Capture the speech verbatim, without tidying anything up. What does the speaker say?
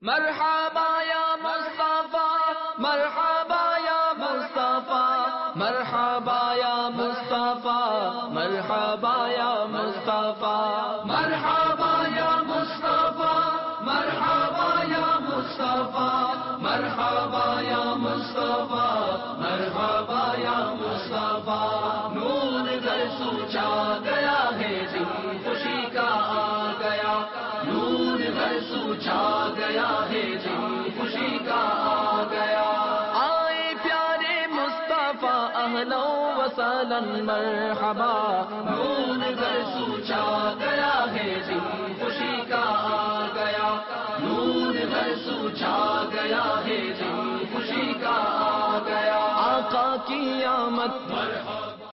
मरहबा या मुस्तफा, मरहबा या मुस्तफा, मरहबा या मुस्तफा, मरहबा या मुस्तफा, मरहबा या मुस्तफा, मरहबा या मुस्तफा, मरहबा या मुस्तफा, मरहबा या मुस्तफा। नूर घर सूझा गया है जी, खुशी का आ गया, नूर घर सूझा गया है जी, खुशी का आ गया। आए प्यारे मुस्तफा अहलो व सहलन मरहबा,